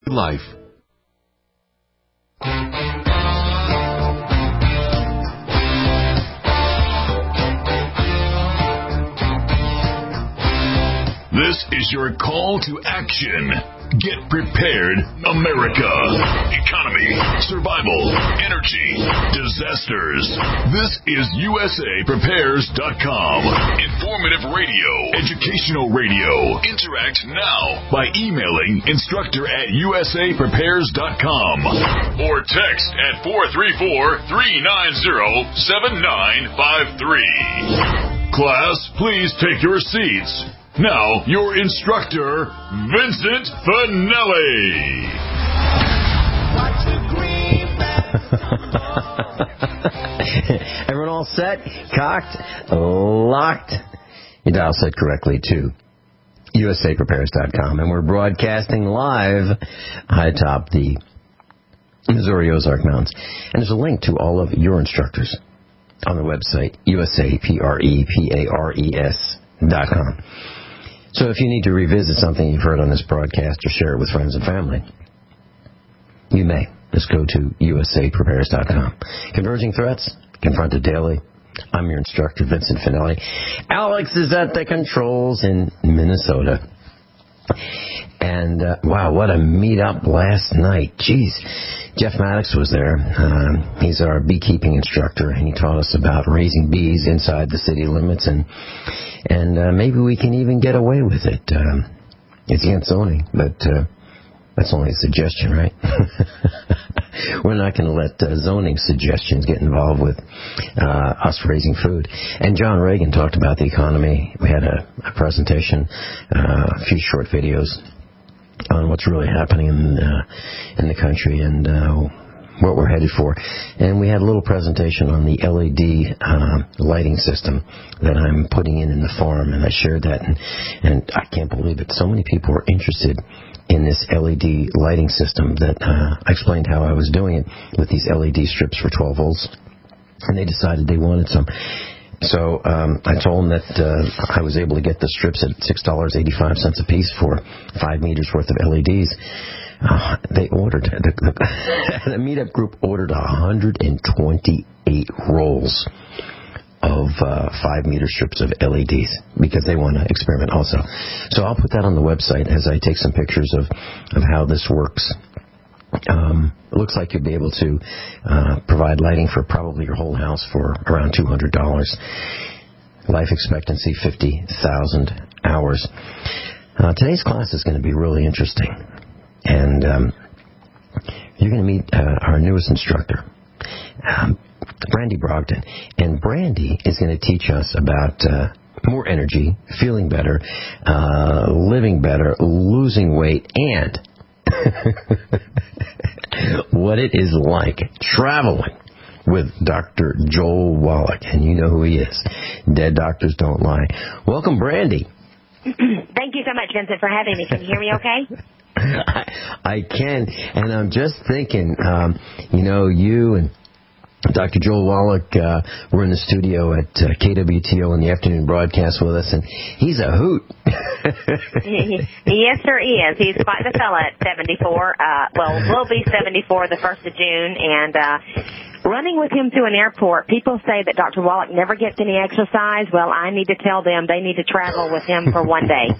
life. This is your call to action. Get prepared, America. Economy, survival, energy, disasters. This is USAPrepares.com. Informative radio, educational radio. Interact now by emailing instructor@USAPrepares.com or text at 434-390-7953. Class, please take your seats. Now, your instructor, Vincent Finelli. Everyone all set? Cocked? Locked? You dial set correctly to USAPrepares.com, and we're broadcasting live high atop the Missouri Ozark Mountains. And there's a link to all of your instructors on the website, USAPrepares.com. So if you need to revisit something you've heard on this broadcast or share it with friends and family, you may. Just go to USAPrepares.com. Converging threats, confronted daily. I'm your instructor, Vincent Finelli. Alex is at the controls in Minnesota. And, wow, what a meet-up last night. Jeez. Jeff Maddox was there. He's our beekeeping instructor, and he taught us about raising bees inside the city limits, and maybe we can even get away with it. It's against zoning, but that's only a suggestion, right? We're not going to let zoning suggestions get involved with us raising food. And John Reagan talked about the economy. We had a presentation, a few short videos on what's really happening in the country and what we're headed for. And we had a little presentation on the LED lighting system that I'm putting in the farm, and I shared that, and I can't believe it. So many people are interested in this LED lighting system that I explained how I was doing it with these LED strips for 12 volts, and they decided they wanted some. So I told them that I was able to get the strips at $6.85 a piece for 5 meters worth of LEDs. They ordered, the meetup group ordered 128 rolls of 5-meter strips of LEDs because they want to experiment also. So I'll put that on the website as I take some pictures of how this works. It looks like you'll be able to provide lighting for probably your whole house for around $200. Life expectancy, 50,000 hours. Today's class is going to be really interesting. And you're going to meet our newest instructor, Brandy Brogdon. And Brandy is going to teach us about more energy, feeling better, living better, losing weight, and what it is like traveling with Dr. Joel Wallach. And you know who he is. Dead doctors don't lie. Welcome, Brandy. Thank you so much, Vincent, for having me. Can you hear me okay? I can, and I'm just thinking, you and Dr. Joel Wallach were in the studio at KWTO in the afternoon broadcast with us, and he's a hoot. Yes, sir, he is. He's quite the fella at 74. We'll be 74 the 1st of June, and running with him to an airport, people say that Dr. Wallach never gets any exercise. Well, I need to tell them they need to travel with him for one day.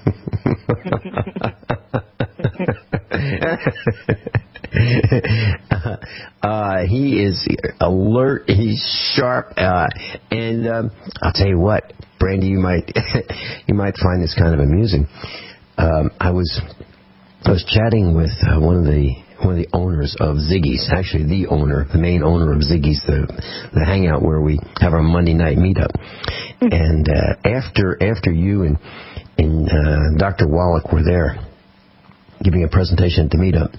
He is alert, he's sharp, and I'll tell you what, Brandy, you might find this kind of amusing. I was chatting with one of the owners of Ziggy's, actually the main owner of Ziggy's, the hangout where we have our Monday night meetup. And after you and Dr. Wallach were there giving a presentation at the meetup,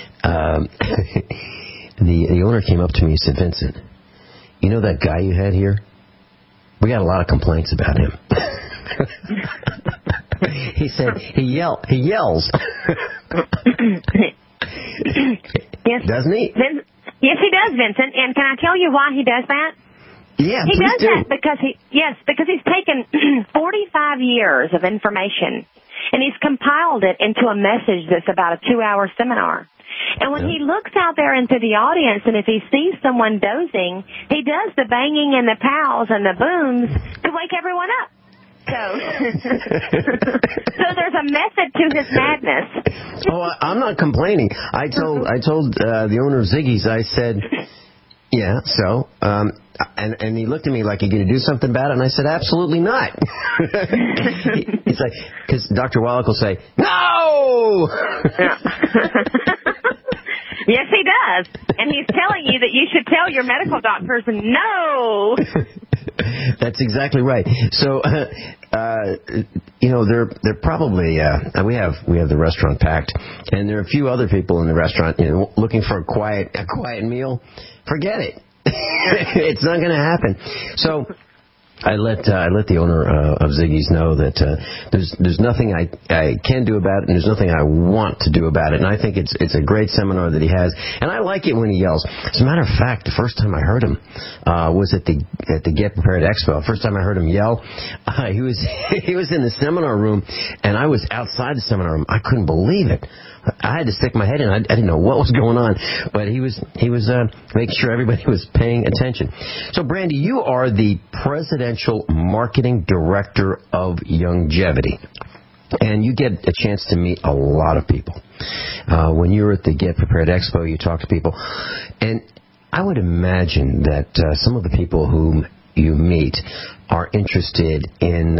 the owner came up to me and said, Vincent, you know that guy you had here? We got a lot of complaints about him. He said he yells. Yes. Doesn't he? Yes, he does, Vincent. And can I tell you why he does that? Yeah, he does do. that because he's taken 45 years of information and he's compiled it into a message that's about a 2-hour seminar. And when he looks out there into the audience, and if he sees someone dozing, he does the banging and the pows and the booms to wake everyone up. So there's a method to his madness. Oh, I'm not complaining. I told the owner of Ziggy's, I said, yeah, so, and he looked at me like, you going to do something about it? And I said, absolutely not. He's like, because Dr. Wallach will say, no! Yes, he does. And he's telling you that you should tell your medical doctors no. That's exactly right. So, they're probably, we have the restaurant packed, and there are a few other people in the restaurant, looking for a quiet meal. Forget it. It's not going to happen. So, I let the owner of Ziggy's know that there's nothing I can do about it, and there's nothing I want to do about it. And I think it's a great seminar that he has, and I like it when he yells. As a matter of fact, the first time I heard him was at the Get Prepared Expo. First time I heard him yell, he was in the seminar room, and I was outside the seminar room. I couldn't believe it. I had to stick my head in. I didn't know what was going on, but he was making sure everybody was paying attention. So, Brandy, you are the Presidential Marketing Director of Youngevity, and you get a chance to meet a lot of people. When you were at the Get Prepared Expo, you talk to people, and I would imagine that some of the people whom you meet are interested in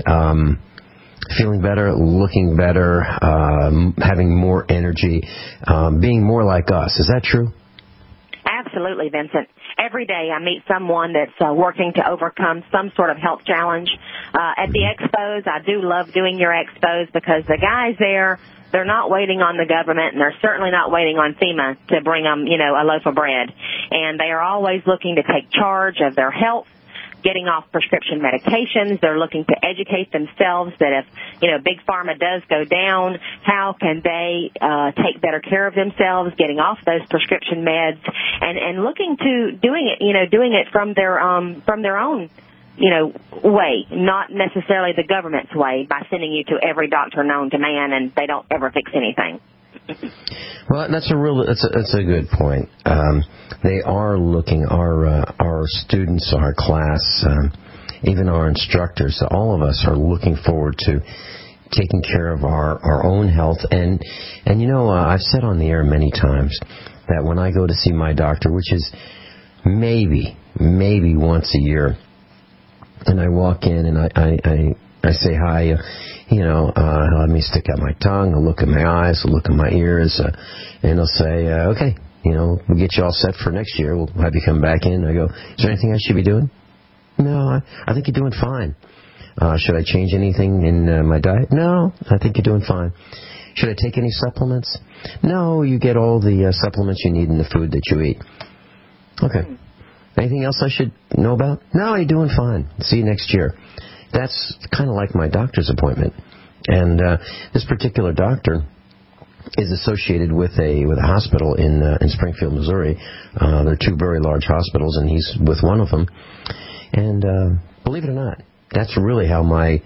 feeling better, looking better, having more energy, being more like us. Is that true? Absolutely, Vincent. Every day I meet someone that's working to overcome some sort of health challenge. At the expos, I do love doing your expos because the guys there, they're not waiting on the government, and they're certainly not waiting on FEMA to bring them, a loaf of bread. And they are always looking to take charge of their health, getting off prescription medications. They're looking to educate themselves that if, Big Pharma does go down, how can they take better care of themselves, getting off those prescription meds, and looking to doing it from their own, way, not necessarily the government's way, by sending you to every doctor known to man, and they don't ever fix anything. Well, that's a good point. They are looking, our students, our class, even our instructors, all of us are looking forward to taking care of our own health. And I've said on the air many times that when I go to see my doctor, which is maybe once a year, and I walk in and I say hi, let me stick out my tongue, I'll look at my eyes, I'll look at my ears, and I'll say, okay, we'll get you all set for next year. We'll have you come back in. I go, is there anything I should be doing? No, I think you're doing fine. Should I change anything in my diet? No, I think you're doing fine. Should I take any supplements? No, you get all the supplements you need in the food that you eat. Okay. Anything else I should know about? No, you're doing fine. See you next year. That's kind of like my doctor's appointment. And this particular doctor is associated with a hospital in Springfield, Missouri. There are two very large hospitals, and he's with one of them. And believe it or not, that's really how my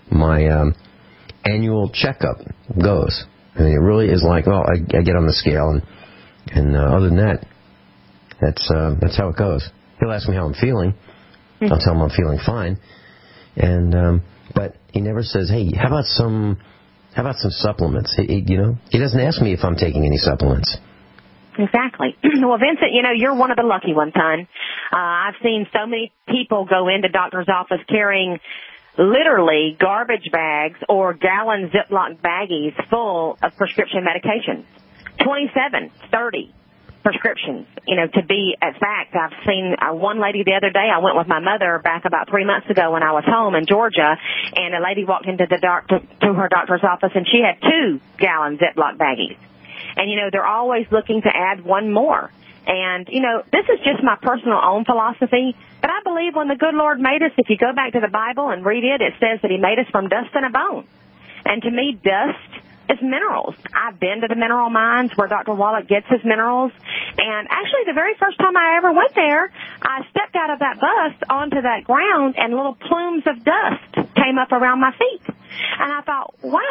annual checkup goes. I mean, it really is like, I get on the scale, and other than that, that's how it goes. He'll ask me how I'm feeling. I'll tell him I'm feeling fine. And but he never says, hey, how about some supplements? He doesn't ask me if I'm taking any supplements. Exactly. Well, Vincent, you're one of the lucky ones, hon. I've seen so many people go into doctor's office carrying literally garbage bags or gallon Ziploc baggies full of prescription medications. 27, 30 prescriptions, to be exact. I've seen one lady the other day. I went with my mother back about 3 months ago when I was home in Georgia, and a lady walked into to her doctor's office, and she had 2 gallon Ziploc baggies. And, they're always looking to add one more. And, this is just my personal own philosophy, but I believe when the good Lord made us, if you go back to the Bible and read it, it says that he made us from dust and a bone. And to me, dust is minerals. I've been to the mineral mines where Dr. Wallach gets his minerals. And actually, the very first time I ever went there, I stepped out of that bus onto that ground, and little plumes of dust came up around my feet. And I thought, wow,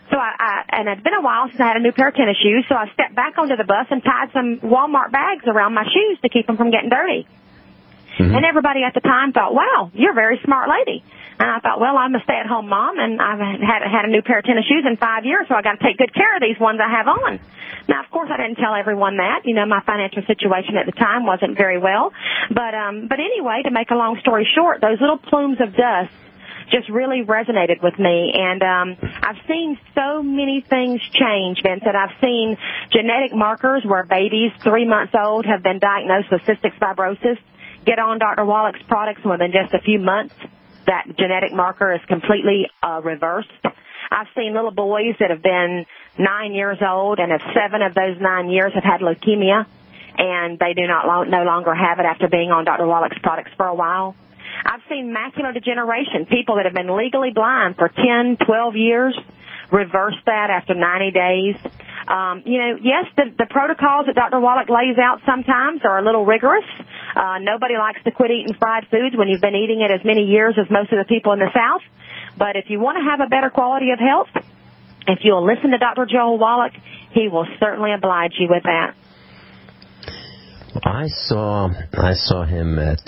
So and it's been a while since I had a new pair of tennis shoes, so I stepped back onto the bus and tied some Walmart bags around my shoes to keep them from getting dirty. Mm-hmm. And everybody at the time thought, wow, you're a very smart lady. And I thought, well, I'm a stay-at-home mom, and I haven't had a new pair of tennis shoes in 5 years, so I got to take good care of these ones I have on. Now, of course, I didn't tell everyone that. You know, my financial situation at the time wasn't very well. But anyway, to make a long story short, those little plumes of dust just really resonated with me. And I've seen so many things change, Vincent. I've seen genetic markers where babies 3 months old have been diagnosed with cystic fibrosis, get on Dr. Wallach's products, and within just a few months, that genetic marker is completely reversed. I've seen little boys that have been 9 years old, and if 7 of those 9 years have had leukemia, and they do no longer have it after being on Dr. Wallach's products for a while. I've seen macular degeneration, people that have been legally blind for 10, 12 years, reverse that after 90 days. Yes, the protocols that Dr. Wallach lays out sometimes are a little rigorous. Nobody likes to quit eating fried foods when you've been eating it as many years as most of the people in the South. But if you want to have a better quality of health, if you'll listen to Dr. Joel Wallach, he will certainly oblige you with that. I saw him at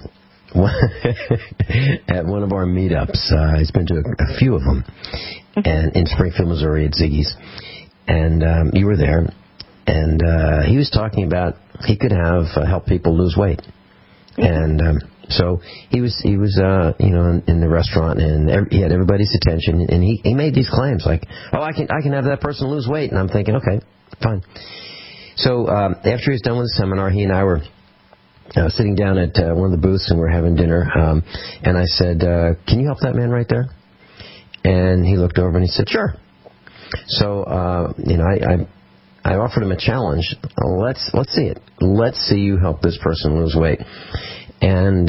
at one of our meetups. He's been to a few of them, and in Springfield, Missouri, at Ziggy's. And you were there, and he was talking about he could help people lose weight, and so he was in the restaurant, and he had everybody's attention, and he made these claims like, oh, I can have that person lose weight, and I'm thinking, okay, fine. So after he was done with the seminar, he and I were sitting down at one of the booths, and we're having dinner, and I said, can you help that man right there? And he looked over and he said, sure. So, I offered him a challenge. Let's see it. Let's see you help this person lose weight. And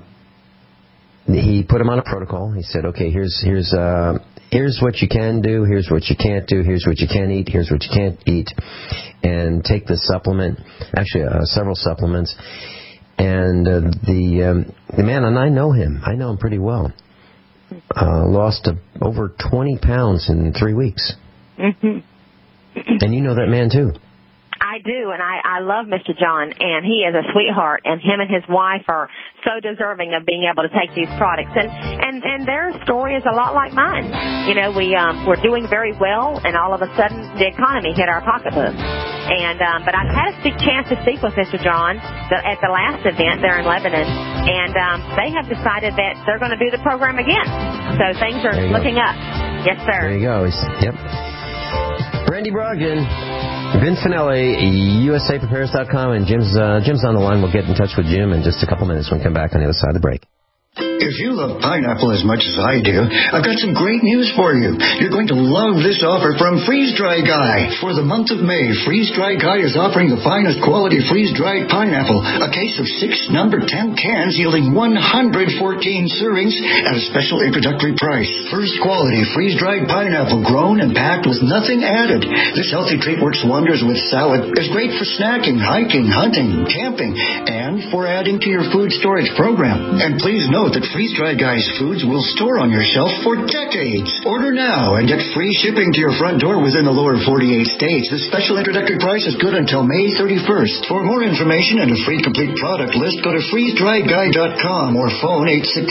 he put him on a protocol. He said, okay, here's what you can do, here's what you can't do, here's what you can eat, here's what you can't eat, and take the supplement, actually several supplements. And the man, and I know him pretty well, lost over 20 pounds in 3 weeks. Mm-hmm. And you know that man too. I do, and I love Mr. John, and he is a sweetheart, and him and his wife are so deserving of being able to take these products. And their story is a lot like mine. You know, we're doing very well, and all of a sudden the economy hit our pocketbook. And but I've had a chance to speak with Mr. John at the last event there in Lebanon, and they have decided that they're going to do the program again. So things are looking up. Yes, sir. There you go. Yep. Brandy Brogdon, Vince Finelli, USAPrepares.com, and Jim's on the line. We'll get in touch with Jim in just a couple minutes when we come back on the other side of the break. If you love pineapple as much as I do, I've got some great news for you. You're going to love this offer from Freeze Dry Guy. For the month of May, Freeze Dry Guy is offering the finest quality freeze-dried pineapple, a case of 6 number 10 cans yielding 114 servings at a special introductory price. First quality freeze-dried pineapple grown and packed with nothing added. This healthy treat works wonders with salad. It's great for snacking, hiking, hunting, camping, and for adding to your food storage program. And please note that Freeze Dry Guy's foods will store on your shelf for decades. Order now and get free shipping to your front door within the lower 48 states. This special introductory price is good until May 31st. For more information and a free complete product list, go to freezedryguy.com or phone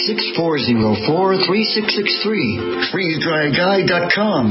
866-404-3663. freezedryguy.com,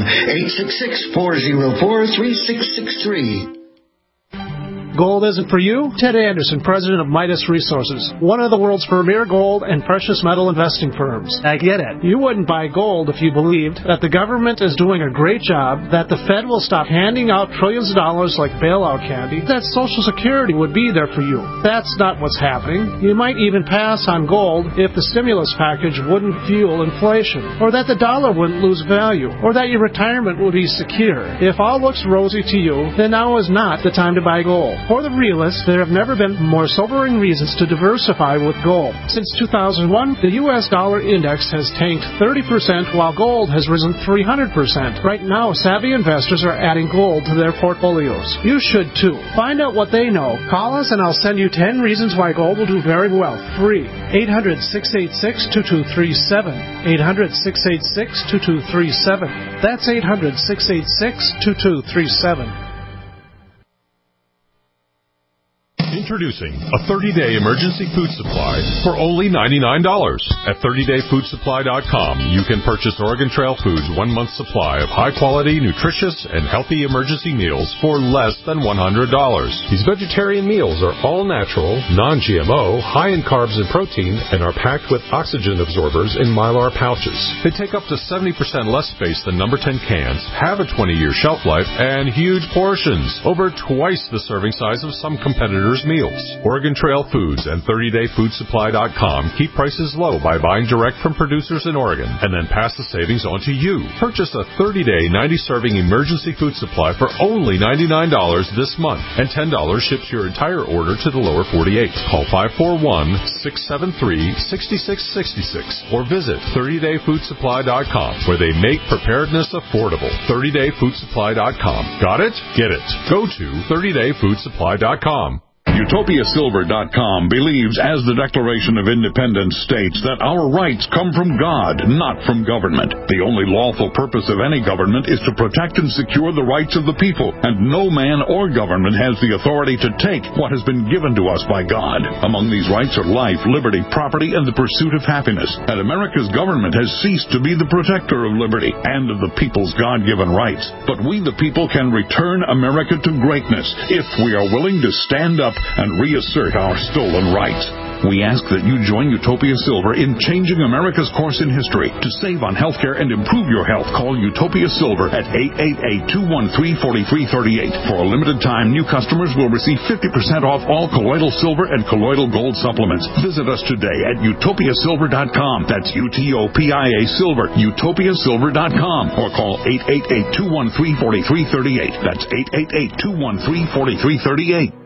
866-404-3663. Gold isn't for you? Ted Anderson, president of Midas Resources, one of the world's premier gold and precious metal investing firms. I get it. You wouldn't buy gold if you believed that the government is doing a great job, that the Fed will stop handing out trillions of dollars like bailout candy, that Social Security would be there for you. That's not what's happening. You might even pass on gold if the stimulus package wouldn't fuel inflation, or that the dollar wouldn't lose value, or that your retirement would be secure. If all looks rosy to you, then now is not the time to buy gold. For the realist, there have never been more sobering reasons to diversify with gold. Since 2001, the U.S. dollar index has tanked 30%, while gold has risen 300%. Right now, savvy investors are adding gold to their portfolios. You should too. Find out what they know. Call us and I'll send you 10 reasons why gold will do very well. Free. 800-686-2237. 800-686-2237. That's 800-686-2237. Introducing a 30-day emergency food supply for only $99. At 30dayfoodsupply.com, you can purchase Oregon Trail Foods' 1 month supply of high-quality, nutritious, and healthy emergency meals for less than $100. These vegetarian meals are all natural, non-GMO, high in carbs and protein, and are packed with oxygen absorbers in Mylar pouches. They take up to 70% less space than number 10 cans, have a 20-year shelf life, and huge portions, over twice the serving size of some competitors' meals. Oregon Trail Foods and 30dayfoodsupply.com keep prices low by buying direct from producers in Oregon and then pass the savings on to you. Purchase a 30-day 90-serving emergency food supply for only $99 this month, and $10 ships your entire order to the lower 48. Call 541-673-6666 or visit 30dayfoodsupply.com, where they make preparedness affordable. 30dayfoodsupply.com. Got it? Get it. Go to 30dayfoodsupply.com. UtopiaSilver.com believes, as the Declaration of Independence states, that our rights come from God, not from government. The only lawful purpose of any government is to protect and secure the rights of the people, and no man or government has the authority to take what has been given to us by God. Among these rights are life, liberty, property, and the pursuit of happiness. And America's government has ceased to be the protector of liberty and of the people's God-given rights. But we, the people, can return America to greatness if we are willing to stand up and reassert our stolen rights. We ask that you join Utopia Silver in changing America's course in history. To save on health care and improve your health, call Utopia Silver at 888-213-4338. For a limited time, new customers will receive 50% off all colloidal silver and colloidal gold supplements. Visit us today at utopiasilver.com. That's UTOPIA Silver, utopiasilver.com. Or call 888-213-4338. That's 888-213-4338.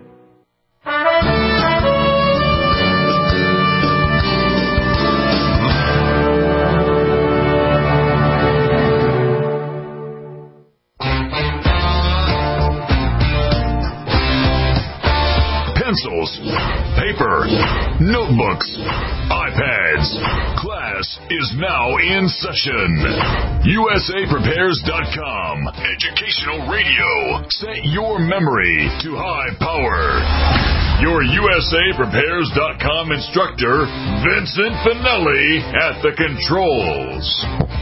Pencils, paper, notebooks, iPads. Class is now in session. USAPrepares.com. Educational radio. Set your memory to high power. Your USAPrepares.com instructor, Vincent Finelli, at the controls.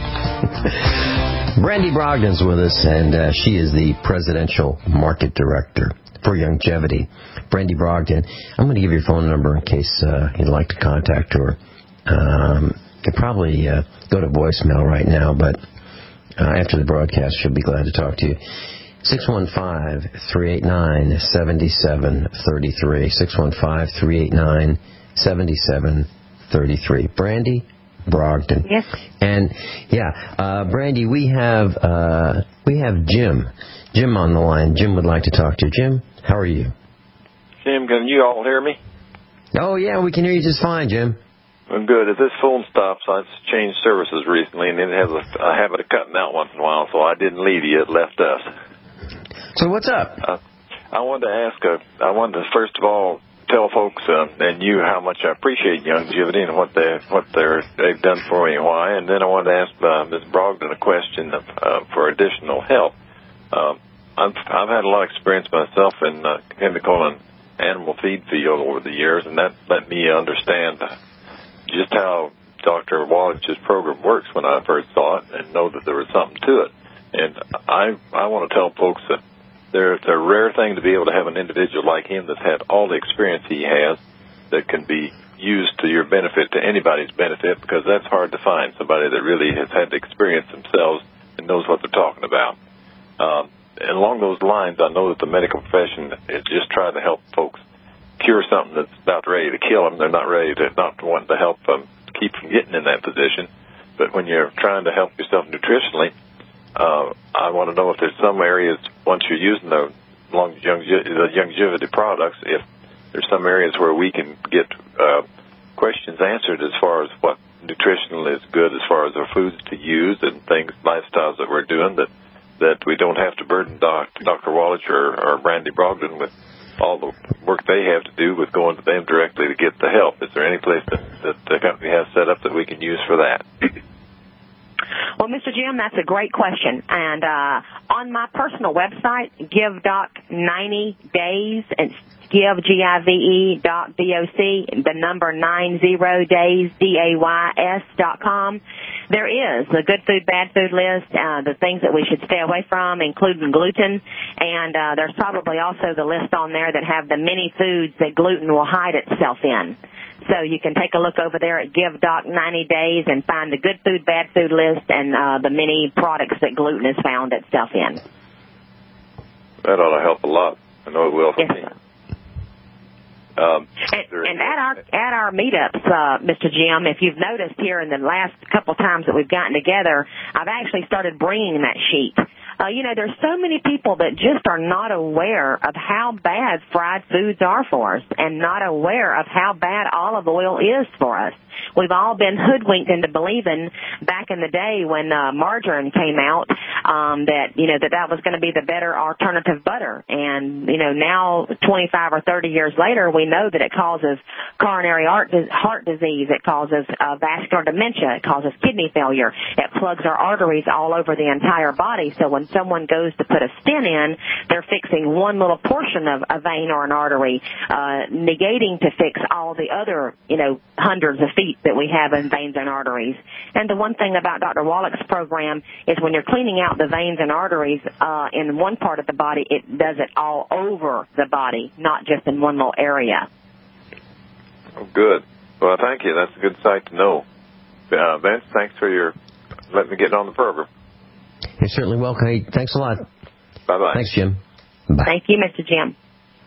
Brandy Brogdon's with us, and she is the Presidential Market Director for Longevity. Brandy Brogdon, I'm going to give your phone number in case you'd like to contact her. You could probably go to voicemail right now, but after the broadcast, she'll be glad to talk to you. 615-389-7733. 615-389-7733. Brandy Brogdon. Yes. And Brandy, we have Jim. Jim on the line. Jim would like to talk to you. Jim, how are you? Jim, can you all hear me? Oh, yeah, we can hear you just fine, Jim. Well, good. If this phone stops, I've changed services recently, and it has a habit of cutting out once in a while, so I didn't leave you. It left us. So what's up? I wanted to first of all tell folks and you how much I appreciate Longevity and what they've done for me and why, and then I wanted to ask Ms. Brogdon a question for additional help. I've had a lot of experience myself in chemical and animal feed field over the years, and that let me understand just how Dr. Wallich's program works when I first saw it, and know that there was something to it. And I want to tell folks that it's a rare thing to be able to have an individual like him that's had all the experience he has that can be used to your benefit, to anybody's benefit, because that's hard to find, somebody that really has had the experience themselves and knows what they're talking about. And along those lines, I know that the medical profession is just trying to help folks cure something that's about ready to kill them. They're not wanting to help them keep from getting in that position. But when you're trying to help yourself nutritionally, I want to know if there's some areas, once you're using the longevity products, if there's some areas where we can get questions answered as far as what nutritional is good as far as our foods to use and things, lifestyles that we're doing, that we don't have to burden Dr. Wallach or Brandy Brogdon with all the work they have to do with going to them directly to get the help. Is there any place that the company has set up that we can use for that? Well, Mr. Jim, that's a great question. And on my personal website, GiveDoc90Days, it's GiveDoc, the number 90days, DAYS.com. There is a good food, bad food list, the things that we should stay away from, including gluten. And there's probably also the list on there that have the many foods that gluten will hide itself in. So you can take a look over there at GiveDoc90Days and find the good food, bad food list and the many products that gluten is found itself in. That ought to help a lot. I know it will for me. And at our meetups, Mr. Jim, if you've noticed here in the last couple times that we've gotten together, I've actually started bringing that sheet. There's so many people that just are not aware of how bad fried foods are for us and not aware of how bad olive oil is for us. We've all been hoodwinked into believing back in the day when margarine came out that was going to be the better alternative butter. And, now 25 or 30 years later, we know that it causes coronary heart disease. It causes vascular dementia. It causes kidney failure. It plugs our arteries all over the entire body. So when someone goes to put a stent in, they're fixing one little portion of a vein or an artery, negating to fix all the other, hundreds of feet that we have in veins and arteries. And the one thing about Dr. Wallach's program is when you're cleaning out the veins and arteries in one part of the body, it does it all over the body, not just in one little area. Oh, good. Well, thank you. That's a good sight to know. Vince, thanks for letting me get on the program. You're certainly welcome. Hey, thanks a lot. Bye-bye. Thanks, Jim. Bye. Thank you, Mr. Jim.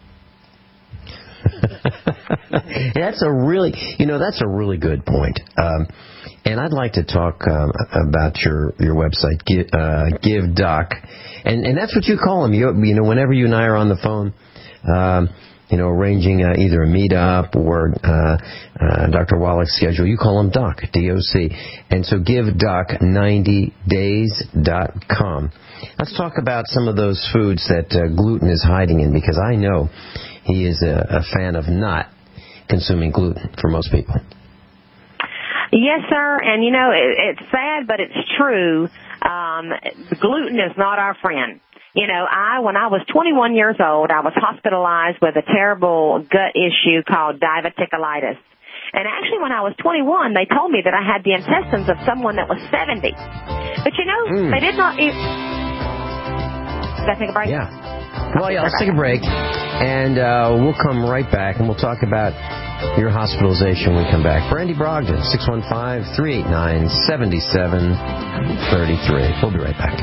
That's a really good point. And I'd like to talk about your website, GiveDoc, and that's what you call them. Whenever you and I are on the phone, arranging either a meetup or Dr. Wallach's schedule, you call them Doc, D-O-C. And so GiveDoc90days.com. Let's talk about some of those foods that gluten is hiding in, because I know he is a fan of not consuming gluten for most people. Yes, sir. And, it's sad, but it's true. Gluten is not our friend. When I was 21 years old, I was hospitalized with a terrible gut issue called diverticulitis. And actually, when I was 21, they told me that I had the intestines of someone that was 70. But, they did not eat. Did I take a break? Yeah. Well, yeah, let's take a break, and we'll come right back, and we'll talk about your hospitalization when we come back. Brandy Brogdon, 615-389-7733. We'll be right back.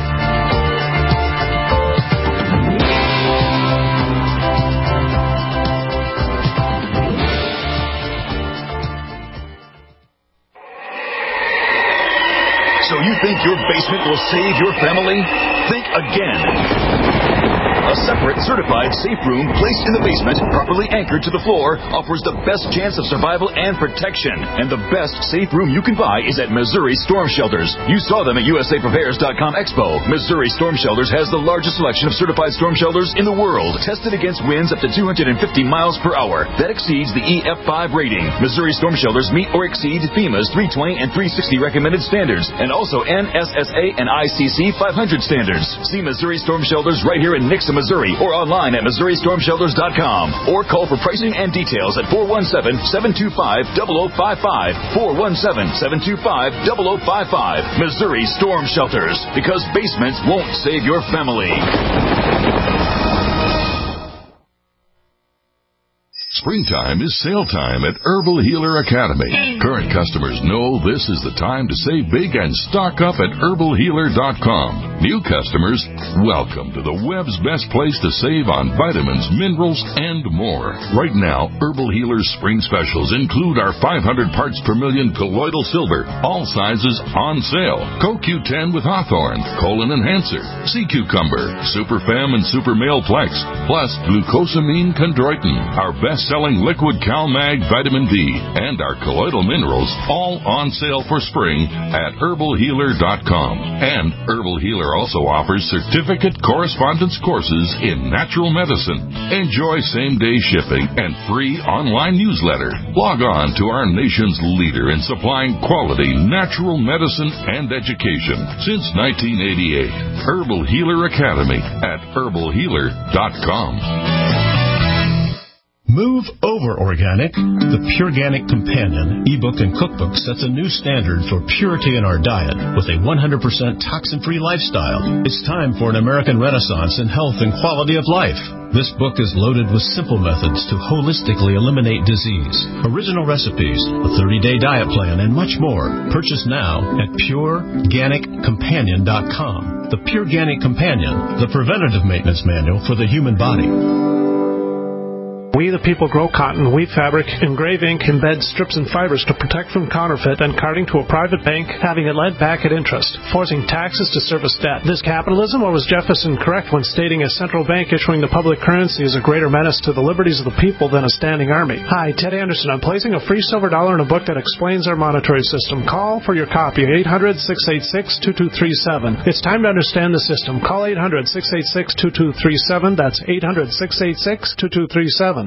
So you think your basement will save your family? Think again. A separate, certified safe room placed in the basement, properly anchored to the floor, offers the best chance of survival and protection. And the best safe room you can buy is at Missouri Storm Shelters. You saw them at USAPrepares.com Expo. Missouri Storm Shelters has the largest selection of certified storm shelters in the world, tested against winds up to 250 miles per hour. That exceeds the EF5 rating. Missouri Storm Shelters meet or exceed FEMA's 320 and 360 recommended standards, and also NSSA and ICC 500 standards. See Missouri Storm Shelters right here in Nixa, Missouri, or online at MissouriStormShelters.com, or call for pricing and details at 417-725-0055, 417-725-0055. Missouri Storm Shelters, because basements won't save your family. Springtime is sale time at Herbal Healer Academy. Current customers know this is the time to save big and stock up at herbalhealer.com. New customers, welcome to the web's best place to save on vitamins, minerals, and more. Right now, Herbal Healer's spring specials include our 500 parts per million colloidal silver, all sizes on sale. CoQ10 with Hawthorne, Colon Enhancer, Sea Cucumber, Super Fem and Super Male Plex, plus glucosamine chondroitin, our best-selling liquid CalMag vitamin D, and our colloidal minerals, all on sale for spring at herbalhealer.com. And Herbal Healer also offers certificate correspondence courses in natural medicine. Enjoy same-day shipping and free online newsletter. Log on to our nation's leader in supplying quality natural medicine and education since 1988. Herbal Healer Academy at herbalhealer.com. Move over organic. The Pureganic Companion ebook and cookbook sets a new standard for purity in our diet with a 100% toxin-free lifestyle. It's time for an American renaissance in health and quality of life. This book is loaded with simple methods to holistically eliminate disease, original recipes, a 30-day diet plan, and much more. Purchase now at PureGanicCompanion.com. The Pureganic Companion, the preventative maintenance manual for the human body. We the people grow cotton, weave fabric, engrave ink, embed strips and fibers to protect from counterfeit and carting to a private bank, having it lent back at interest, forcing taxes to service debt. This capitalism, or was Jefferson correct when stating a central bank issuing the public currency is a greater menace to the liberties of the people than a standing army? Hi, Ted Anderson. I'm placing a free silver dollar in a book that explains our monetary system. Call for your copy, 800-686-2237. It's time to understand the system. Call 800-686-2237. That's 800-686-2237.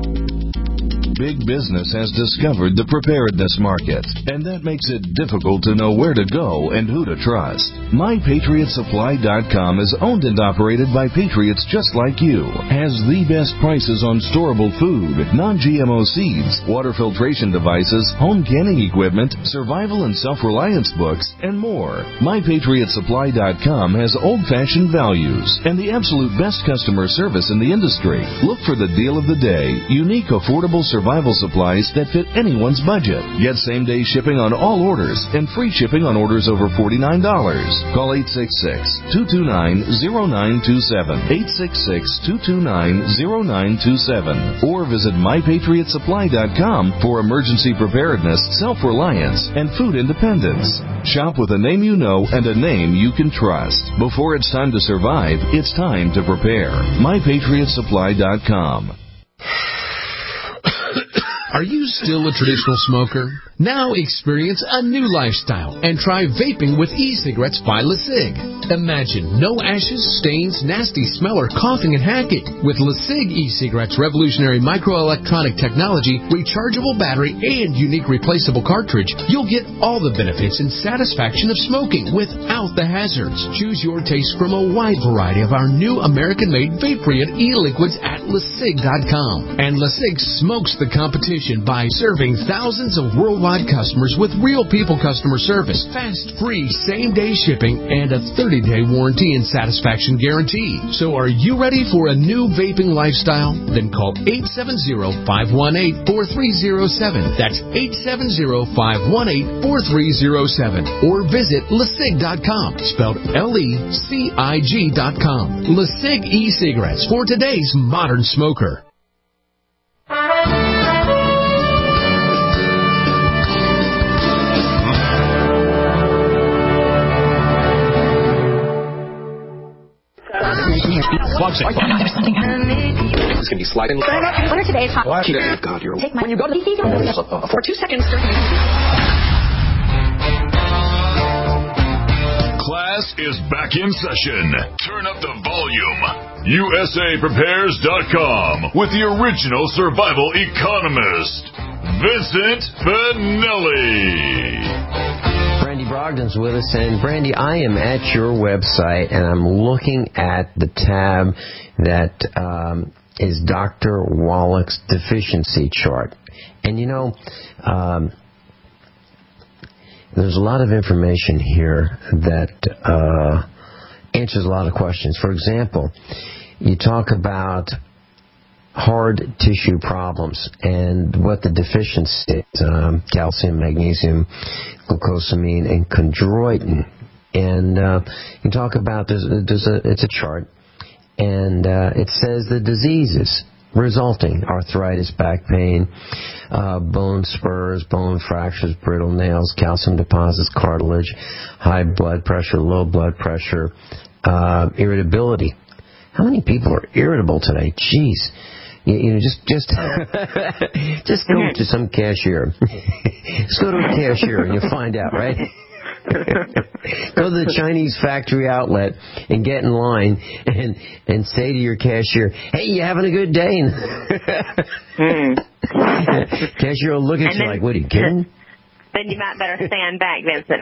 Big business has discovered the preparedness market, and that makes it difficult to know where to go and who to trust. MyPatriotSupply.com is owned and operated by patriots just like you. Has the best prices on storable food, non-GMO seeds, water filtration devices, home canning equipment, survival and self-reliance books, and more. MyPatriotSupply.com has old-fashioned values and the absolute best customer service in the industry. Look for the deal of the day, unique, affordable survival supplies that fit anyone's budget. Get same-day shipping on all orders and free shipping on orders over $49. Call 866-229-0927, 866-229-0927, or visit MyPatriotSupply.com for emergency preparedness, self-reliance, and food independence. Shop with a name you know and a name you can trust. Before it's time to survive, it's time to prepare. MyPatriotSupply.com. Are you still a traditional smoker? Now experience a new lifestyle and try vaping with e-cigarettes by LeSig. Imagine no ashes, stains, nasty smell, or coughing and hacking. With LeSig e-cigarettes' revolutionary microelectronic technology, rechargeable battery, and unique replaceable cartridge, you'll get all the benefits and satisfaction of smoking without the hazards. Choose your taste from a wide variety of our new American-made vape-free e-liquids at LeSig.com. And LeSig smokes the competition by serving thousands of worldwide customers with real people customer service, fast, free, same-day shipping, and a 30-day warranty and satisfaction guarantee. So are you ready for a new vaping lifestyle? Then call 870-518-4307. That's 870-518-4307. Or visit LeSig.com, spelled LECIG.com. LeSig e-cigarettes for today's modern smoker. It's going to be sliding. What are today's hot? God, you're take my. When you go to the PC, for 2 seconds. Class is back in session. Turn up the volume. USAPrepares.com with the original survival economist, Vincent Finelli. Brandy Brogdon's with us, and Brandy, I am at your website, and I'm looking at the tab that is Dr. Wallach's deficiency chart. And you know, there's a lot of information here that answers a lot of questions. For example, you talk about hard tissue problems, and what the deficiency is, calcium, magnesium, glucosamine, and chondroitin. And you talk about, it's a chart, and it says the diseases resulting: arthritis, back pain, bone spurs, bone fractures, brittle nails, calcium deposits, cartilage, high blood pressure, low blood pressure, irritability. How many people are irritable today? Jeez. Just just go to some cashier. Just go to a cashier and you'll find out, right? Go to the Chinese factory outlet and get in line and say to your cashier, "Hey, you having a good day?" Cashier will look at you like, "What, are you kidding?" Then you might better stand back, Vincent.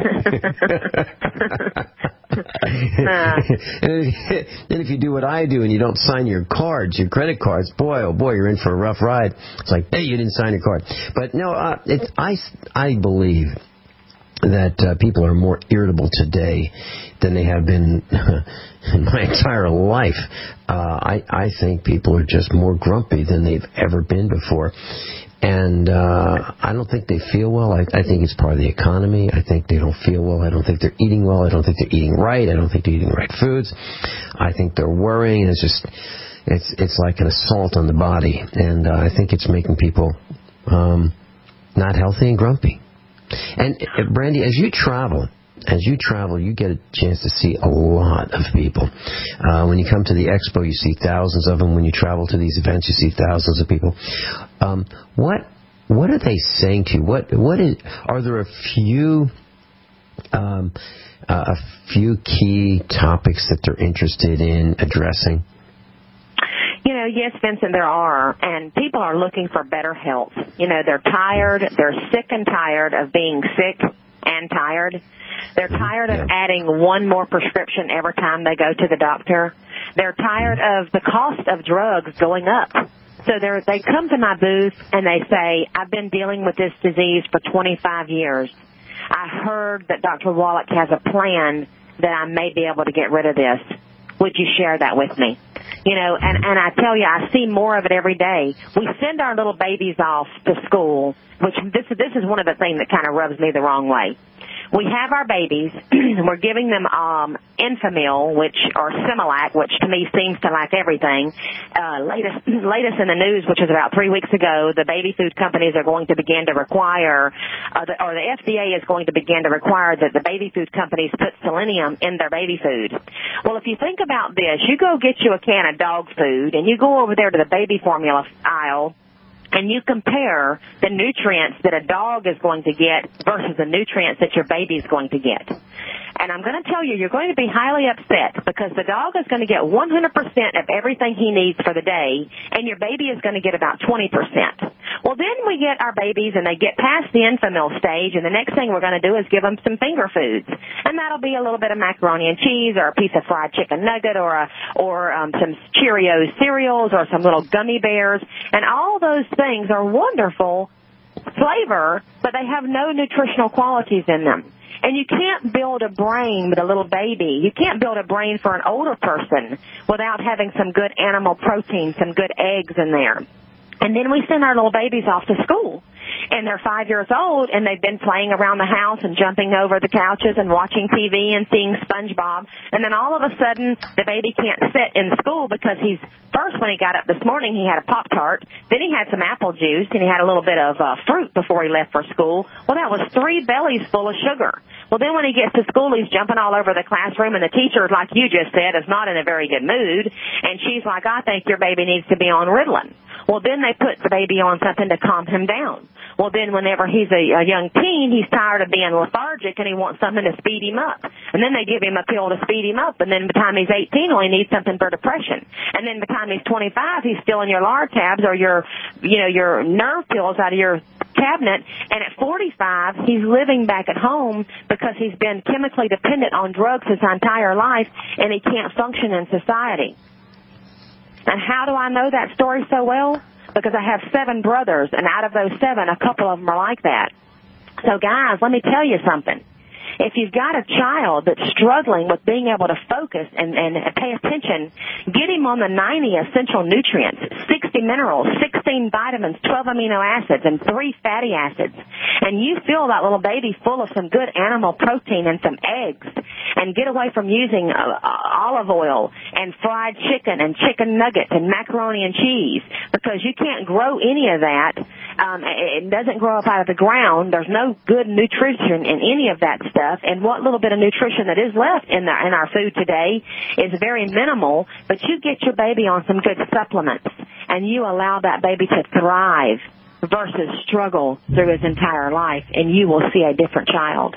Then if you do what I do and you don't sign your cards, your credit cards, boy, oh boy, you're in for a rough ride. It's like, hey, you didn't sign your card. But no, I believe that people are more irritable today than they have been in my entire life. I think people are just more grumpy than they've ever been before. And I don't think they feel well. I think it's part of the economy. I think they don't feel well. I don't think they're eating well. I don't think they're eating right. I don't think they're eating the right foods. I think they're worrying. It's like an assault on the body. And I think it's making people not healthy and grumpy. And Brandy, as you travel, you get a chance to see a lot of people. When you come to the expo, you see thousands of them. When you travel to these events, you see thousands of people. What are they saying to you? Are there a few key topics that they're interested in addressing? Yes, Vincent, there are, and people are looking for better health. They're tired, they're sick and tired of being sick and tired. They're tired of adding one more prescription every time they go to the doctor. They're tired of the cost of drugs going up. So they come to my booth and they say, I've been dealing with this disease for 25 years. I heard that Dr. Wallach has a plan that I may be able to get rid of this. Would you share that with me? And I tell you, I see more of it every day. We send our little babies off to school, which this is one of the things that kind of rubs me the wrong way. We have our babies, and we're giving them Enfamil, or Similac, which to me seems to lack everything. Latest in the news, which was about 3 weeks ago, the baby food companies are going to begin to require, or the FDA is going to begin to require that the baby food companies put selenium in their baby food. Well, if you think about this, you go get you a can of dog food, and you go over there to the baby formula aisle, and you compare the nutrients that a dog is going to get versus the nutrients that your baby is going to get. And I'm going to tell you, you're going to be highly upset because the dog is going to get 100% of everything he needs for the day, and your baby is going to get about 20%. Well, then we get our babies, and they get past the Enfamil stage, and the next thing we're going to do is give them some finger foods. And that'll be a little bit of macaroni and cheese or a piece of fried chicken nugget or some Cheerios cereals or some little gummy bears. And all those things are wonderful flavor, but they have no nutritional qualities in them. And you can't build a brain with a little baby. You can't build a brain for an older person without having some good animal protein, some good eggs in there. And then we send our little babies off to school. And they're 5 years old, and they've been playing around the house and jumping over the couches and watching TV and seeing SpongeBob. And then all of a sudden, the baby can't sit in school because when he got up this morning, he had a Pop-Tart. Then he had some apple juice, and he had a little bit of fruit before he left for school. Well, that was 3 bellies full of sugar. Well, then when he gets to school, he's jumping all over the classroom, and the teacher, like you just said, is not in a very good mood. And she's like, I think your baby needs to be on Ritalin. Well, then they put the baby on something to calm him down. Well, then whenever he's a young teen, he's tired of being lethargic and he wants something to speed him up. And then they give him a pill to speed him up. And then by the time he's 18, well, he needs something for depression. And then by the time he's 25, he's still in your Lartabs or your nerve pills out of your cabinet. And at 45, he's living back at home because he's been chemically dependent on drugs his entire life and he can't function in society. And how do I know that story so well? Because I have 7 brothers, and out of those 7, a couple of them are like that. So, guys, let me tell you something. if you've got a child that's struggling with being able to focus and pay attention, get him on the 90 essential nutrients, 60 minerals, 16 vitamins, 12 amino acids, and 3 fatty acids. And you fill that little baby full of some good animal protein and some eggs, and get away from using olive oil and fried chicken and chicken nuggets and macaroni and cheese, because you can't grow any of that. It doesn't grow up out of the ground. There's no good nutrition in any of that stuff. And what little bit of nutrition that is left in our food today is very minimal. But you get your baby on some good supplements, and you allow that baby to thrive versus struggle through his entire life, and you will see a different child.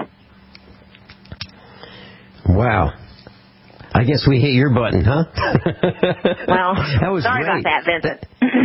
Wow. I guess we hit your button, huh? Well, that was sorry great. about that, Vincent.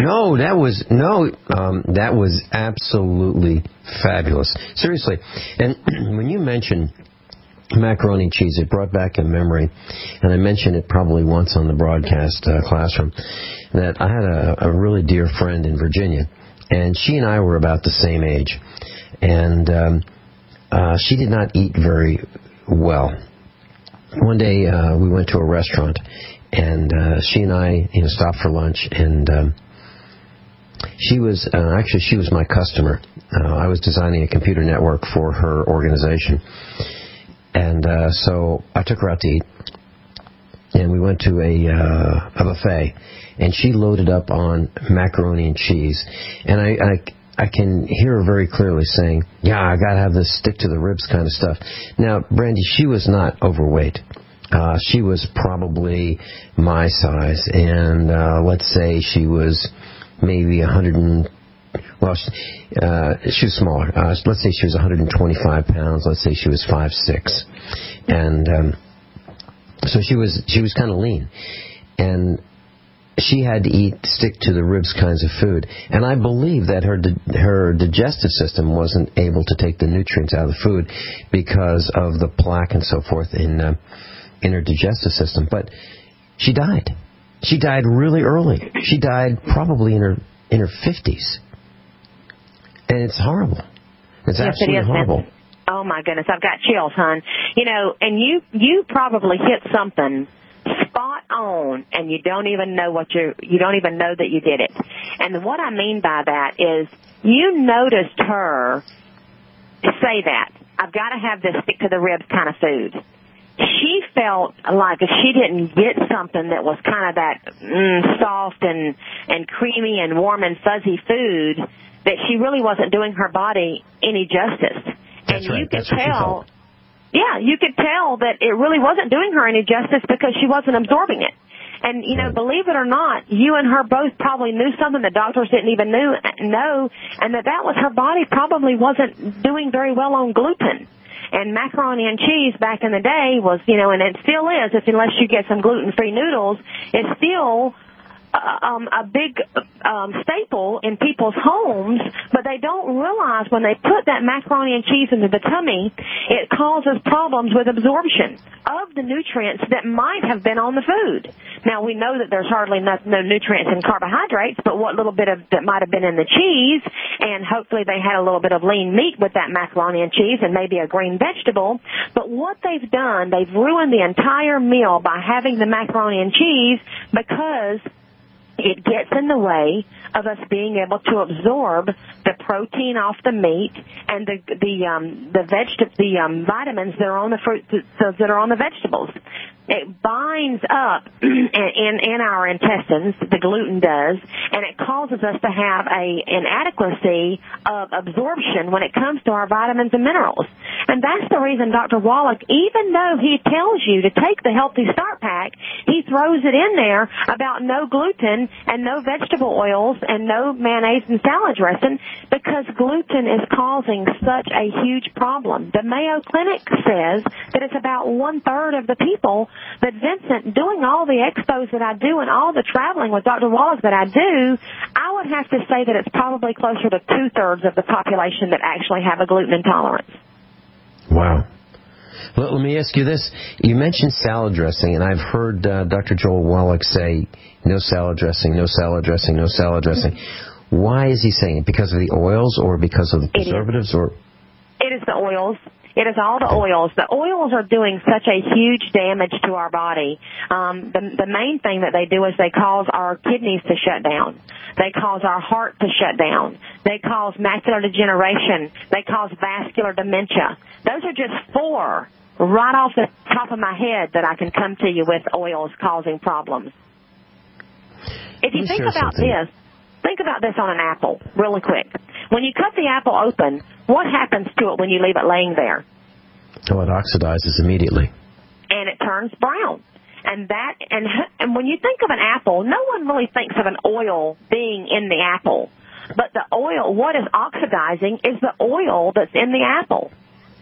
That was absolutely fabulous. Seriously. And when you mentioned macaroni and cheese, it brought back a memory, and I mentioned it probably once on the broadcast classroom, that I had a really dear friend in Virginia, and she and I were about the same age, and she did not eat very well. One day we went to a restaurant, and she and I stopped for lunch, and she was my customer. I was designing a computer network for her organization, and so I took her out to eat, and we went to a buffet, and she loaded up on macaroni and cheese, and I can hear her very clearly saying, "Yeah, I got to have this stick to the ribs kind of stuff." Now, Brandy, she was not overweight. She was probably my size, and let's say she was maybe she was smaller. Let's say she was 125 pounds. Let's say she was 5'6", and so she was kind of lean, and she had to eat stick to the ribs kinds of food, and I believe that her digestive system wasn't able to take the nutrients out of the food because of the plaque and so forth in her digestive system. But she died. She died really early. She died probably in her 50s, and it's horrible. It's absolutely horrible. Oh my goodness, I've got chills, hon. And you probably hit something spot on, and you don't even know you don't even know that you did it. And what I mean by that is, you noticed her say that, I've got to have this stick to the ribs kind of food. She felt like if she didn't get something that was kind of that soft and creamy and warm and fuzzy food, that she really wasn't doing her body any justice. That's and right. You could That's what she felt. Yeah, you could tell that it really wasn't doing her any justice because she wasn't absorbing it. And, believe it or not, you and her both probably knew something the doctors didn't even know, and that was her body probably wasn't doing very well on gluten. And macaroni and cheese back in the day was, and it still is, unless you get some gluten-free noodles, it's still a big staple in people's homes, but they don't realize when they put that macaroni and cheese into the tummy, it causes problems with absorption of the nutrients that might have been on the food. Now, we know that there's hardly no nutrients in carbohydrates, but what little bit of that might have been in the cheese, and hopefully they had a little bit of lean meat with that macaroni and cheese and maybe a green vegetable. But what they've done, they've ruined the entire meal by having the macaroni and cheese, because it gets in the way of us being able to absorb the protein off the meat and the vitamins that are on the fruit that are on the vegetables. It binds up in our intestines, the gluten does, and it causes us to have an inadequacy of absorption when it comes to our vitamins and minerals. And that's the reason Dr. Wallach, even though he tells you to take the Healthy Start Pack, he throws it in there about no gluten and no vegetable oils and no mayonnaise and salad dressing, because gluten is causing such a huge problem. The Mayo Clinic says that it's about 1/3 of the people. But Vincent, doing all the expos that I do and all the traveling with Dr. Wallach that I do, I would have to say that it's probably closer to 2/3 of the population that actually have a gluten intolerance. Wow. Well, let me ask you this. You mentioned salad dressing, and I've heard Dr. Joel Wallach say, no salad dressing, no salad dressing, no salad dressing. Why is he saying it? Because of the oils or because of the preservatives? Or it is the oils. It is all the oils. The oils are doing such a huge damage to our body. The main thing that they do is they cause our kidneys to shut down. They cause our heart to shut down. They cause macular degeneration. They cause vascular dementia. Those are just 4 right off the top of my head that I can come to you with oils causing problems. If you think about this on an apple really quick. When you cut the apple open, what happens to it when you leave it laying there? Oh, it oxidizes immediately. And it turns brown. And when you think of an apple, no one really thinks of an oil being in the apple. But the oil, what is oxidizing is the oil that's in the apple.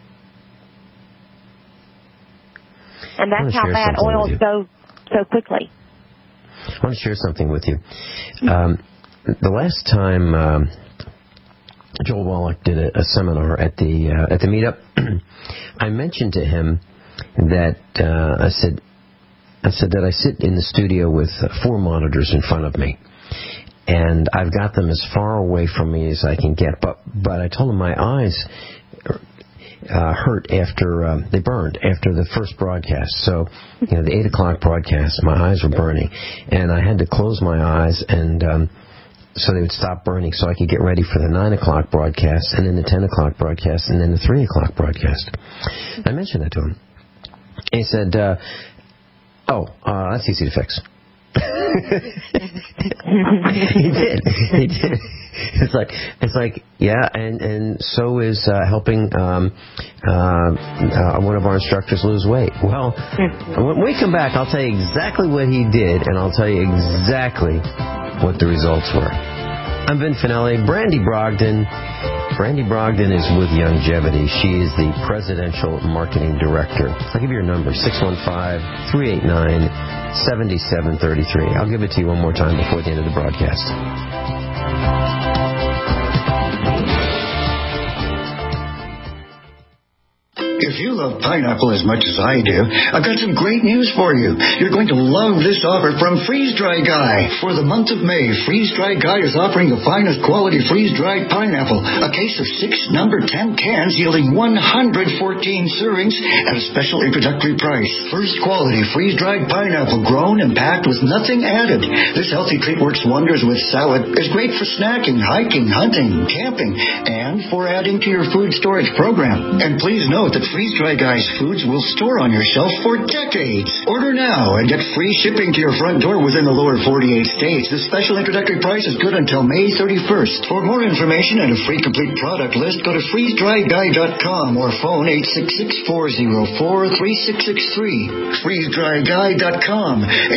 And that's how bad oils go so quickly. I want to share something with you. The last time Joel Wallach did a seminar at the meetup, I mentioned to him that I said that I sit in the studio with 4 monitors in front of me, and I've got them as far away from me as I can get. But I told him my eyes hurt after they burned after the first broadcast. So, the 8 o'clock broadcast, my eyes were burning, and I had to close my eyes and so they would stop burning, so I could get ready for the 9 o'clock broadcast, and then the 10 o'clock broadcast, and then the 3 o'clock broadcast. I mentioned that to him. And he said, that's easy to fix. He did. It's like, yeah, and so is helping one of our instructors lose weight. Well, when we come back, I'll tell you exactly what he did, and I'll tell you exactly what the results were. I'm Vin Finelli. Brandy Brogdon. Brandy Brogdon is with Youngevity. She is the Presidential Marketing Director. I'll give you her number, 615-389-7733. I'll give it to you one more time before the end of the broadcast. If you love pineapple as much as I do, I've got some great news for you. You're going to love this offer from Freeze Dry Guy. For the month of May, Freeze Dry Guy is offering the finest quality freeze-dried pineapple, a case of 6 number 10 cans yielding 114 servings at a special introductory price. First quality freeze-dried pineapple grown and packed with nothing added. This healthy treat works wonders with salad, is great for snacking, hiking, hunting, camping, and for adding to your food storage program. And please note that Freeze Dry Guy's foods will store on your shelf for decades. Order now and get free shipping to your front door within the lower 48 states. This special introductory price is good until May 31st. For more information and a free complete product list, go to freezedryguy.com or phone 866-404-3663. freezedryguy.com,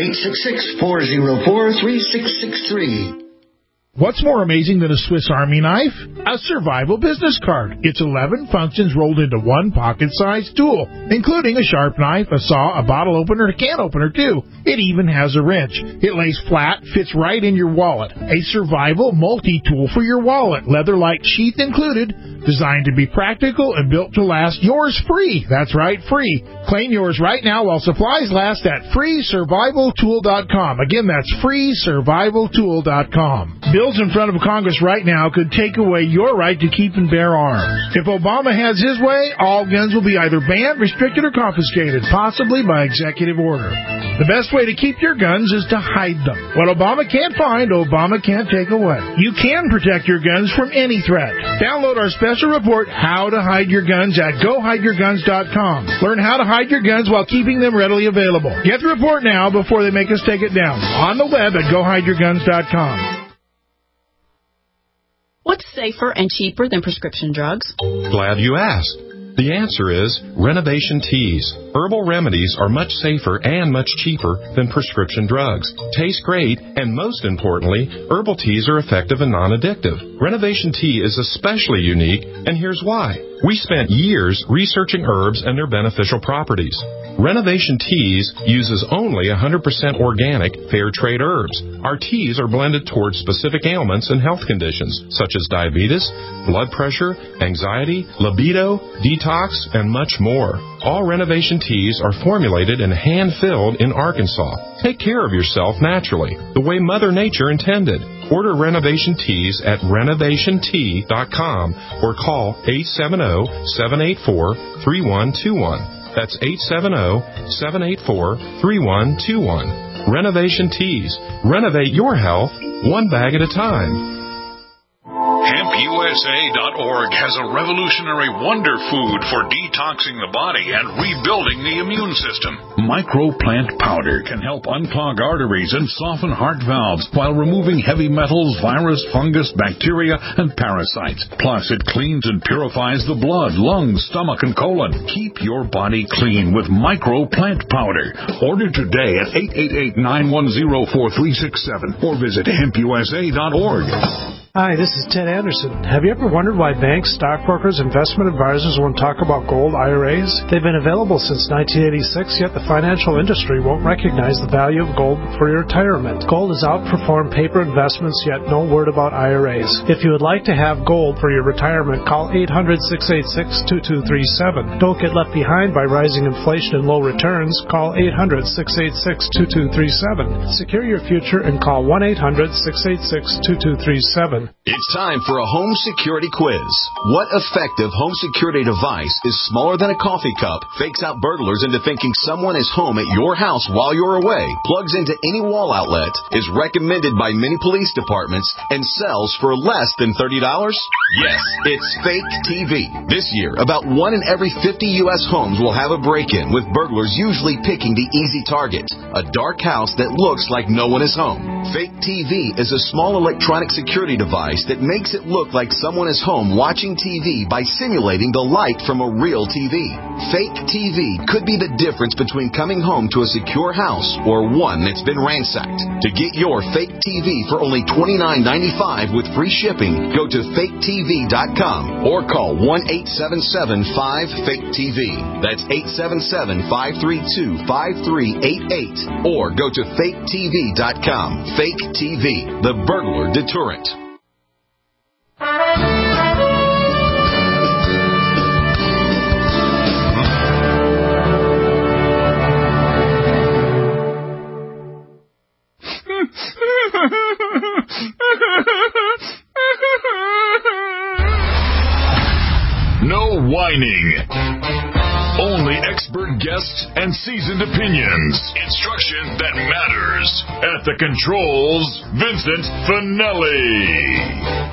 866-404-3663. What's more amazing than a Swiss Army knife? A survival business card. It's 11 functions rolled into one pocket-sized tool, including a sharp knife, a saw, a bottle opener, a can opener, too. It even has a wrench. It lays flat, fits right in your wallet. A survival multi-tool for your wallet, leather-like sheath included, designed to be practical and built to last. Yours free. That's right, free. Claim yours right now while supplies last at freesurvivaltool.com. Again, that's freesurvivaltool.com. Bills in front of Congress right now could take away your right to keep and bear arms. If Obama has his way, all guns will be either banned, restricted, or confiscated, possibly by executive order. The best way to keep your guns is to hide them. What Obama can't find, Obama can't take away. You can protect your guns from any threat. Download our special report, How to Hide Your Guns, at GoHideYourGuns.com. Learn how to hide your guns while keeping them readily available. Get the report now before they make us take it down. On the web at GoHideYourGuns.com. What's safer and cheaper than prescription drugs? Glad you asked. The answer is Renovation Teas. Herbal remedies are much safer and much cheaper than prescription drugs. Taste great, and most importantly, herbal teas are effective and non-addictive. Renovation Tea is especially unique, and here's why. We spent years researching herbs and their beneficial properties. Renovation Teas uses only 100% organic, fair trade herbs. Our teas are blended towards specific ailments and health conditions, such as diabetes, blood pressure, anxiety, libido, detox, and much more. All Renovation Teas are formulated and hand-filled in Arkansas. Take care of yourself naturally, the way Mother Nature intended. Order Renovation Teas at renovationtea.com or call 870-784-3121. That's 870-784-3121. Renovation Teas. Renovate your health one bag at a time. HempUSA.org has a revolutionary wonder food for detoxing the body and rebuilding the immune system. Microplant powder can help unclog arteries and soften heart valves while removing heavy metals, virus, fungus, bacteria, and parasites. Plus, it cleans and purifies the blood, lungs, stomach, and colon. Keep your body clean with Microplant powder. Order today at 888-910-4367 or visit HempUSA.org. Hi, this is Ted Anderson. Have you ever wondered why banks, stockbrokers, investment advisors won't talk about gold IRAs? They've been available since 1986, yet the financial industry won't recognize the value of gold for your retirement. Gold has outperformed paper investments, yet no word about IRAs. If you would like to have gold for your retirement, call 800-686-2237. Don't get left behind by rising inflation and low returns. Call 800-686-2237. Secure your future and call 1-800-686-2237. It's time for a home security quiz. What effective home security device is smaller than a coffee cup, fakes out burglars into thinking someone is home at your house while you're away, plugs into any wall outlet, is recommended by many police departments, and sells for less than $30? Yes, it's Fake TV. This year, about 1 in every 50 U.S. homes will have a break-in, with burglars usually picking the easy target, a dark house that looks like no one is home. Fake TV is a small electronic security device that makes it look like someone is home watching TV by simulating the light from a real TV. Fake TV could be the difference between coming home to a secure house or one that's been ransacked. To get your Fake TV for only $29.95 with free shipping, go to faketv.com or call 1-877-5-FAKE-TV. That's 877-532-5388 or go to faketv.com. Fake TV, the burglar deterrent. No whining. Only expert guests and seasoned opinions. Instruction that matters. At the controls, Vincent Finelli.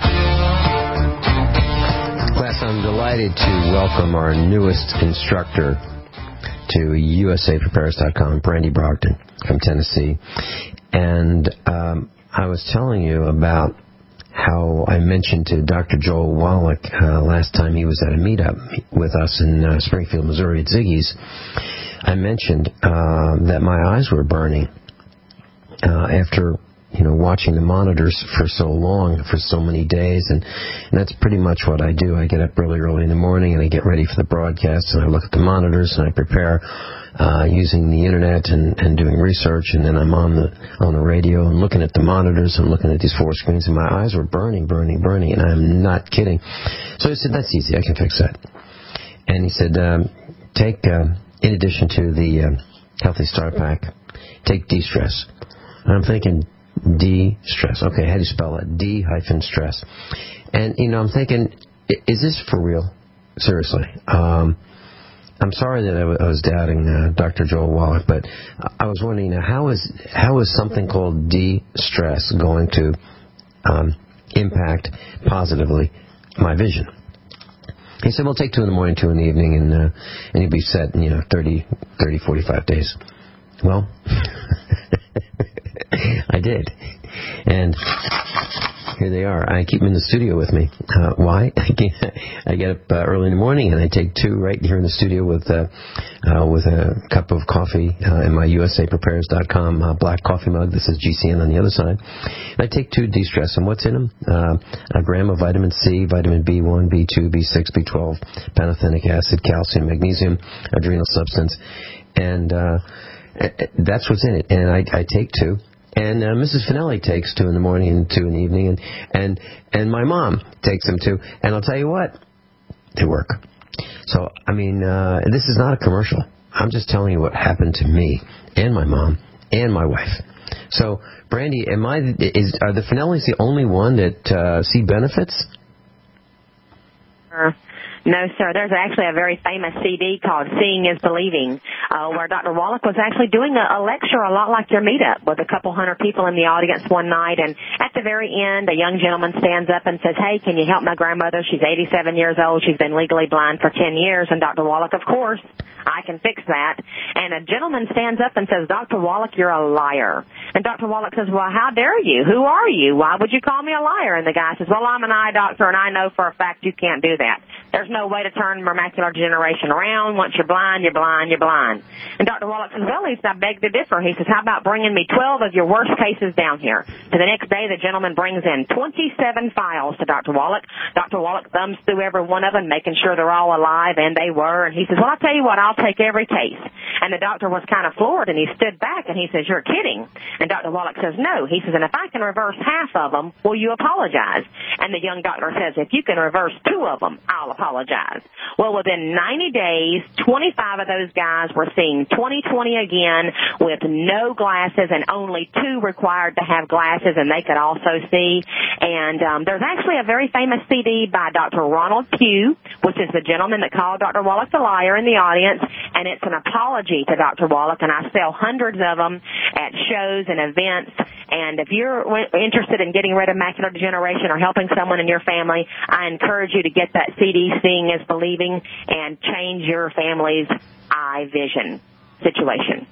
Class, I'm delighted to welcome our newest instructor to USAPrepares.com, Brandy Brogdon from Tennessee. And I was telling you about how I mentioned to Dr. Joel Wallach last time he was at a meetup with us in Springfield, Missouri at Ziggy's. I mentioned that my eyes were burning after watching the monitors for so long, for so many days, and that's pretty much what I do. I get up really early in the morning and I get ready for the broadcast, and I look at the monitors and I prepare using the internet and doing research, and then I'm on the radio and looking at the monitors and looking at these 4 screens, and my eyes were burning, and I'm not kidding. So I said, that's easy, I can fix that. And he said, take, in addition to the Healthy Start Pack, take D-Stress. And I'm thinking, D-Stress. Okay, how do you spell it? D-stress. And, I'm thinking, is this for real? Seriously. I'm sorry that I was doubting Dr. Joel Wallach, but I was wondering, how is something called D-Stress going to impact positively my vision? He said, well, take 2 in the morning, 2 in the evening, and you'll be set in, 30, 45 days. Well, I did. And here they are. I keep them in the studio with me. Why? I get up early in the morning and I take 2 right here in the studio with a cup of coffee in my USAPrepares.com black coffee mug. This is GCN on the other side. And I take 2 D-Stress. And what's in them? A gram of vitamin C, vitamin B1, B2, B6, B12, pantothenic acid, calcium, magnesium, adrenal substance. And that's what's in it. And I take 2. And Mrs. Finelli takes 2 in the morning and 2 in the evening, and my mom takes them too. And I'll tell you what, they work. So, this is not a commercial. I'm just telling you what happened to me and my mom and my wife. So, Brandy, are the Finellis the only one that see benefits? No, sir. There's actually a very famous CD called Seeing is Believing, where Dr. Wallach was actually doing a lecture a lot like your meetup with a couple hundred people in the audience one night. And at the very end, a young gentleman stands up and says, hey, can you help my grandmother? She's 87 years old. She's been legally blind for 10 years. And Dr. Wallach, of course, I can fix that. And a gentleman stands up and says, Dr. Wallach, you're a liar. And Dr. Wallach says, well, how dare you? Who are you? Why would you call me a liar? And the guy says, well, I'm an eye doctor, and I know for a fact you can't do that. There's no way to turn macular degeneration around. Once you're blind, you're blind, you're blind. And Dr. Wallach says, well, I beg to differ. He says, how about bringing me 12 of your worst cases down here? So the next day, the gentleman brings in 27 files to Dr. Wallach. Dr. Wallach thumbs through every one of them, making sure they're all alive, and they were. And he says, well, I'll tell you what, I'll take every case. And the doctor was kind of floored, and he stood back, and he says, you're kidding. And Dr. Wallach says, no. He says, and if I can reverse half of them, will you apologize? And the young doctor says, if you can reverse 2 of them, I'll apologize. Well, within 90 days, 25 of those guys were seeing 20/20 again with no glasses and only 2 required to have glasses, and they could also see. And there's actually a very famous CD by Dr. Ronald Pugh, which is the gentleman that called Dr. Wallach the liar in the audience, and it's an apology to Dr. Wallach, and I sell hundreds of them at shows and events. And if you're interested in getting rid of macular degeneration or helping someone in your family, I encourage you to get that CD, Seeing is Believing, and change your family's eye vision situation.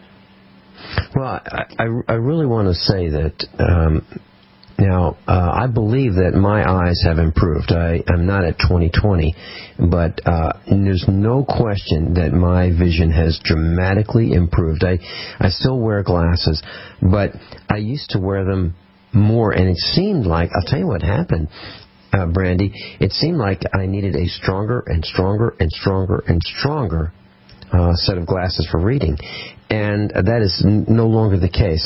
Well, I really want to say that now I believe that my eyes have improved. I'm not at 20/20, but there's no question that my vision has dramatically improved. I still wear glasses, but I used to wear them more, and it seemed like, I'll tell you what happened, Brandy, it seemed like I needed a stronger and stronger and stronger and stronger set of glasses for reading, and that is no longer the case.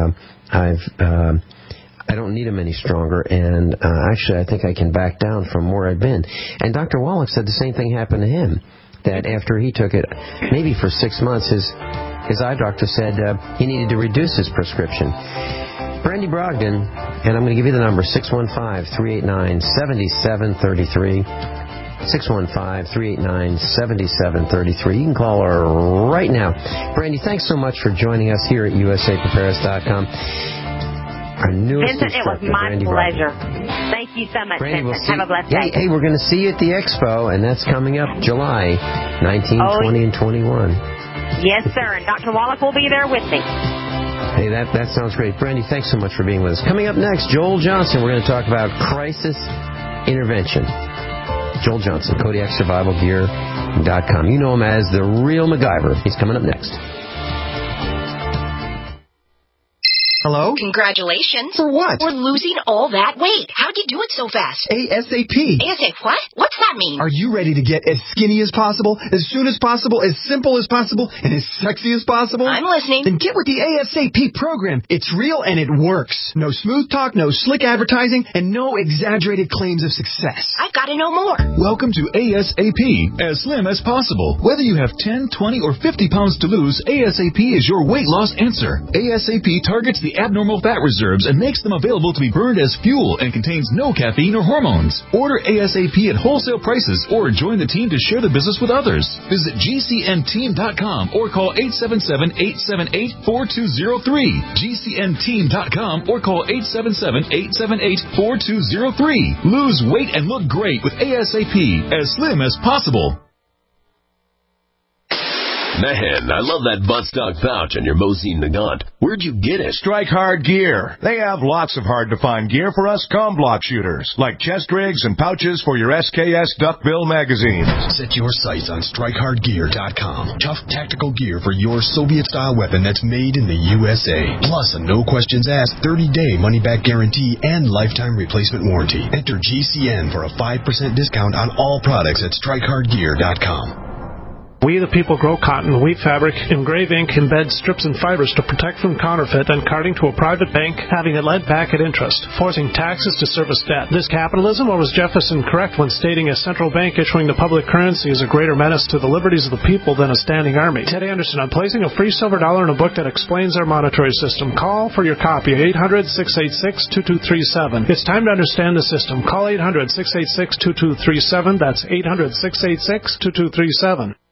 I don't need them any stronger, and actually I think I can back down from where I've been. And Dr. Wallach said the same thing happened to him, that after he took it, maybe for 6 months, his eye doctor said he needed to reduce his prescription. Brandy Brogdon, and I'm going to give you the number, 615-389-7733. 615-389-7733. You can call her right now. Brandy, thanks so much for joining us here at USAPrepares.com. Our newest Vincent, it was my Brandy pleasure. Brogdon. Thank you so much, Brandy, Vincent. Have a blessed day. Hey, we're going to see you at the Expo, and that's coming up July 19, 20, and 21. Yes, sir, and Dr. Wallach will be there with me. Hey, that sounds great. Brandy, thanks so much for being with us. Coming up next, Joel Johnson. We're going to talk about crisis intervention. Joel Johnson, KodiakSurvivalGear.com. You know him as the real MacGyver. He's coming up next. Hello? Congratulations. For what? For losing all that weight. How'd you do it so fast? ASAP. ASAP what? What's that mean? Are you ready to get as skinny as possible, as soon as possible, as simple as possible, and as sexy as possible? I'm listening. Then get with the ASAP program. It's real and it works. No smooth talk, no slick advertising, and no exaggerated claims of success. I've got to know more. Welcome to ASAP, as slim as possible. Whether you have 10, 20, or 50 pounds to lose, ASAP is your weight loss answer. ASAP targets the abnormal fat reserves and makes them available to be burned as fuel and contains no caffeine or hormones. Order ASAP at wholesale prices or join the team to share the business with others. Visit GCNteam.com or call 877-878-4203. GCNteam.com or call 877-878-4203. Lose weight and look great with ASAP, as slim as possible. Man, I love that buttstock pouch on your Mosin Nagant. Where'd you get it? Strike Hard Gear. They have lots of hard-to-find gear for us comblock shooters, like chest rigs and pouches for your SKS duckbill magazines. Set your sights on StrikeHardGear.com. Tough tactical gear for your Soviet-style weapon that's made in the USA. Plus a no-questions-asked 30-day money-back guarantee and lifetime replacement warranty. Enter GCN for a 5% discount on all products at StrikeHardGear.com. We the people grow cotton, weave fabric, engrave ink, embed strips and fibers to protect from counterfeit and carting to a private bank, having it lent back at interest, forcing taxes to service debt. This capitalism, or was Jefferson correct when stating a central bank issuing the public currency is a greater menace to the liberties of the people than a standing army? Ted Anderson, I'm placing a free silver dollar in a book that explains our monetary system. Call for your copy at 800-686-2237. It's time to understand the system. Call 800-686-2237. That's 800-686-2237.